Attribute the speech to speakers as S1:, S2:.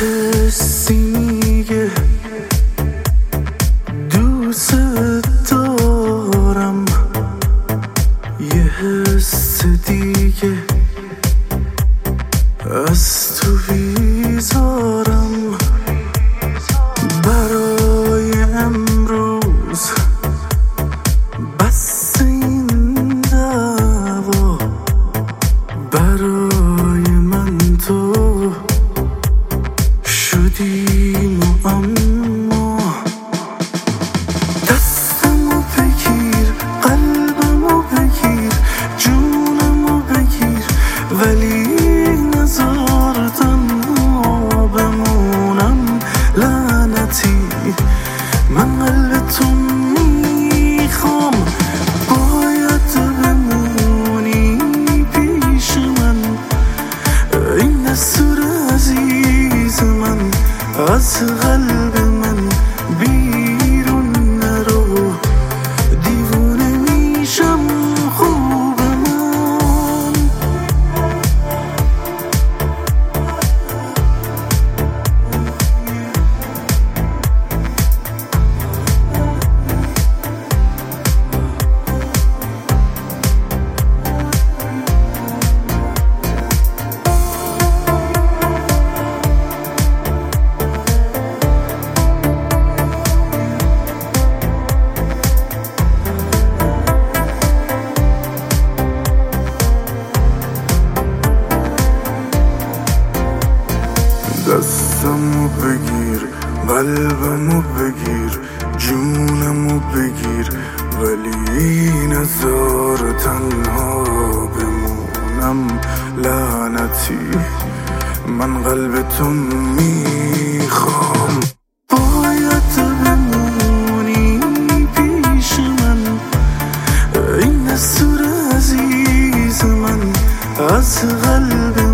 S1: حسی میگه دوست دارم، یه حس دیگه از تو بیزارم. برای امروز بس این دعوا، برای من تو شدی معما. دستمو بگیر، قلبمو بگیر، جونمو بگیر، ولی نذار تنها بمونم. لعنتی من قلب تو میخوام، باید بمونی پیش من. این دستور عزیز من از قلب من بیرون نرو، دیوونه میشم خوب من. دستمو بگیر، قلبمو بگیر، جونمو بگیر، ولی نذار تنها بمونم. لعنتی من قلب تو میخوام، باید بمونی پیش من. این دستور عزیز من از قلب